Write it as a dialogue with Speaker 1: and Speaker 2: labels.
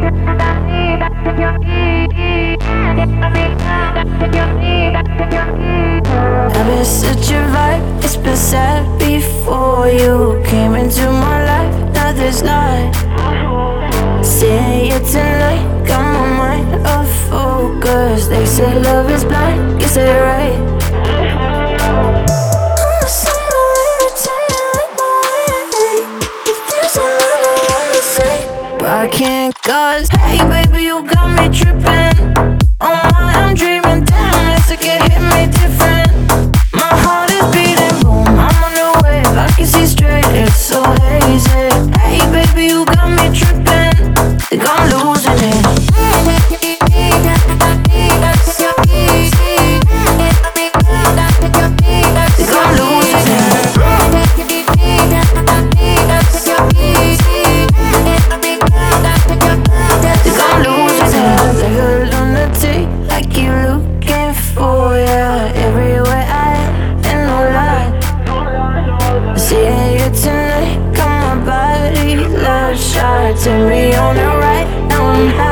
Speaker 1: I've been such a vibe, it's been sad before you came into my life. Now there's light. Seeing you tonight, got my mind off focus. They say love is blind, guess they're right. But I can't cause, hey baby, you got me tripping. Oh my, I'm dreaming, damn, it's like it hit me different. My heart is beating, boom, I'm on the wave, I can see straight, it's so hazy. Hey baby, you got me tripping, think I'm losing it. Think I'm losing it. Think I'm losing it. Like a lunatic, I keep looking for ya everywhere I am, and no lie. Seeing you tonight, got my body bloodshot. Turn me on the right, now I'm high.